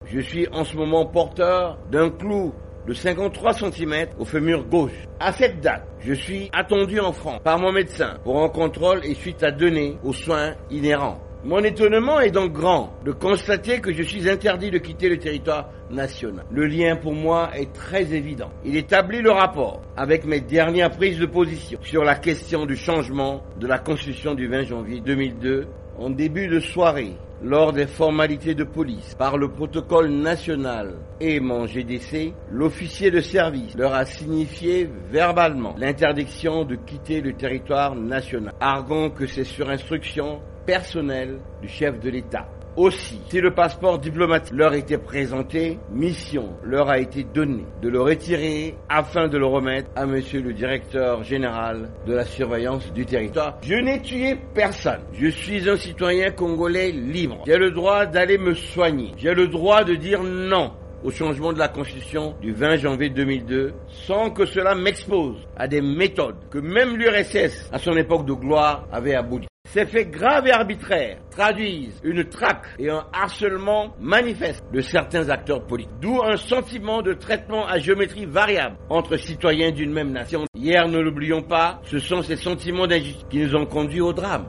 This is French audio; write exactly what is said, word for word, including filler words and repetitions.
Je suis en ce moment porteur d'un clou de cinquante-trois centimètres au fémur gauche. À cette date, je suis attendu en France par mon médecin pour un contrôle et suite à donner aux soins inhérents. Mon étonnement est donc grand de constater que je suis interdit de quitter le territoire national. Le lien pour moi est très évident. Il établit le rapport avec mes dernières prises de position sur la question du changement de la Constitution du vingt janvier deux mille deux en début de soirée. Lors des formalités de police, par le protocole national et mon G D C, l'officier de service leur a signifié verbalement l'interdiction de quitter le territoire national, arguant que c'est sur instruction personnelle du chef de l'État. Aussi, si le passeport diplomatique leur était présenté, mission leur a été donnée de le retirer afin de le remettre à monsieur le directeur général de la surveillance du territoire. Je n'ai tué personne. Je suis un citoyen congolais libre. J'ai le droit d'aller me soigner. J'ai le droit de dire non au changement de la Constitution du vingt janvier deux mille deux sans que cela m'expose à des méthodes que même l'U R S S, à son époque de gloire, avait abolies. Ces faits graves et arbitraires traduisent une traque et un harcèlement manifeste de certains acteurs politiques. D'où un sentiment de traitement à géométrie variable entre citoyens d'une même nation. Hier, ne l'oublions pas, ce sont ces sentiments d'injustice qui nous ont conduits au drame.